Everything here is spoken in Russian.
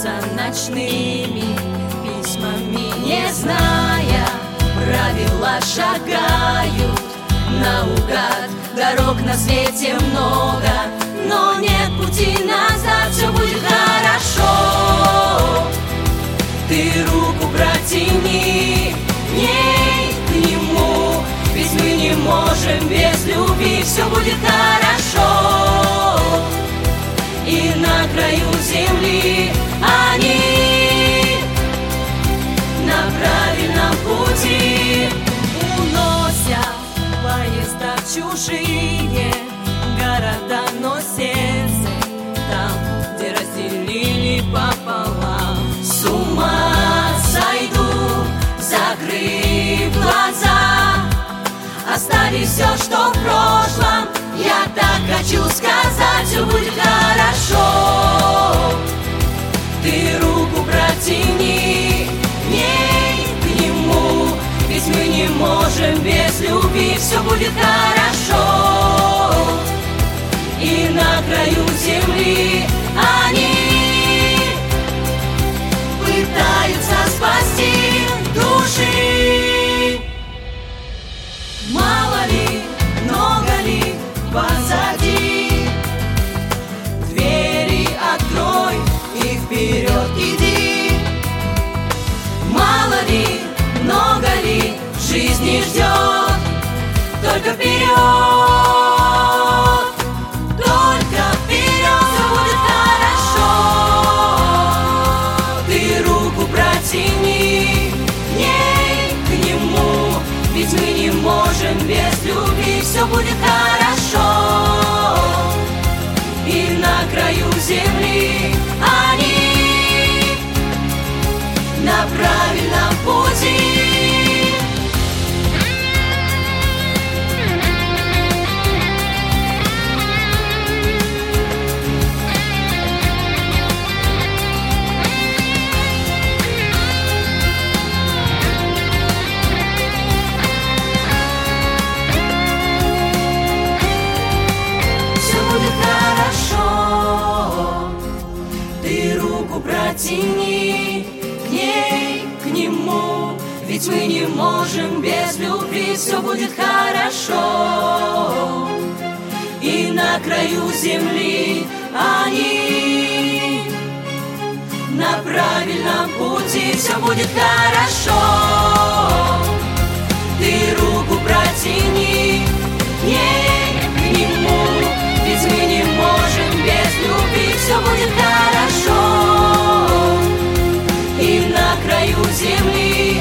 кажутся ночными письмами, не зная правила, шагают наугад. Дорог на свете много, но нет пути назад. Все будет хорошо. Ты руку протяни к ней, к нему, ведь мы не можем без любви. Все будет хорошо. И на краю земли они на правильном пути. Уносят поезда в чужие города, но сердце там, где разделили пополам. С ума сойду, закрыв глаза, оставив все, что в прошлом. Я так хочу сказать, все будет хорошо. Ты руку протяни к ней, к нему, ведь мы не можем без любви. Все будет хорошо. И на краю земли они пытаются спасти души. Мало ли, много ли позади, двери открой и вперед иди. Мало ли, много ли в жизни ждет, только вперед. Протяни к ней, к нему, ведь мы не можем без любви. Все будет хорошо. И на краю земли они на правильном пути. Протяни к ней, к нему, ведь мы не можем без любви. Все будет хорошо. И на краю земли они на правильном пути. Все будет хорошо. Ты руку протяни к ней, к нему, ведь мы не можем без любви. Все будет хорошо. И на краю земли